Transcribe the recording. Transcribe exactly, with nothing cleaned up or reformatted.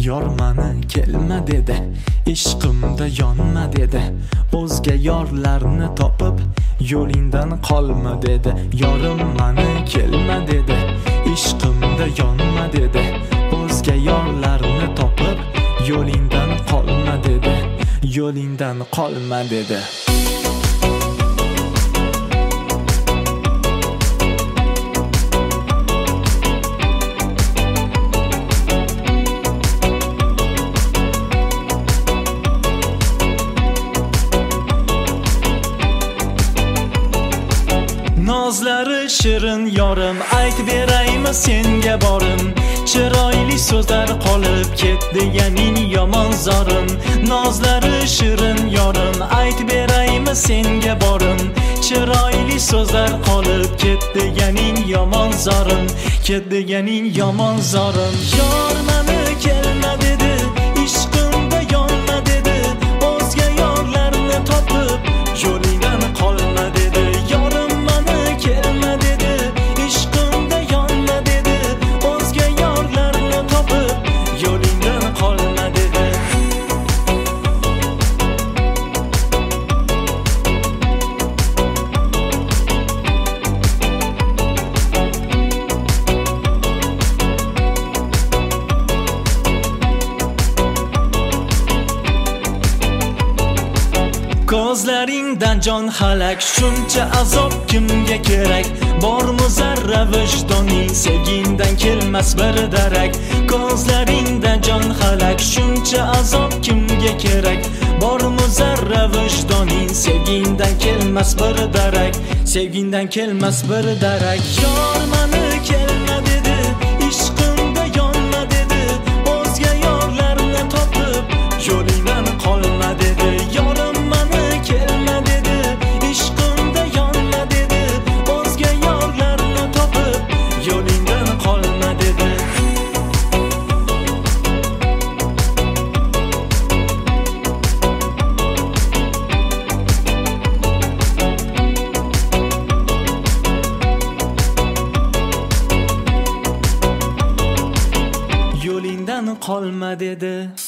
Yor mani kelma dedi, ishqimda yonma dedi. O'zga yorlarni topib yo'lingdan qolma dedi. Yorim mani kelma dedi, ishqimda yonma dedi. O'zga yorlarni topib yo'lingdan qolma dedi. Yo'lingdan qolma dedi. Nozlari shirin yorim, aytib beraymi senga borim. Chiroyli so'zlar qolib ketdi deganing yomon zorim. Nozlari shirin yorim, aytib beraymi senga borim. Chiroyli so'zlar qolib ketdi deganing yomon zorim. Ketdi deganing yomon zorim. Yor mani kelma dedi, ishqimda yonma dedi. O'zga yorlarni topib yo'lingdan qolma dedi. Ko'zlaringdan jon halak, shuncha azob kimga kerak? Bormi zarra vijdoning, sevgingdan kelmas bir darak. Ko'zlaringdan jon halak, shuncha azob kimga kerak? Bormi zarra vijdoning, sevgingdan kelmas bir darak. Sevgingdan kelmas bir darak. Yor mani kelma dedi, ishqimda yonma dedi. O'zga yorlarni topib yo'lingdan qolma dedi. Yorim mani kelma dedi, ishqimda yonma dedi. O'zga yorlarni topib yo'lingdan qolma dedi. Yo'lingdan qolma dedi.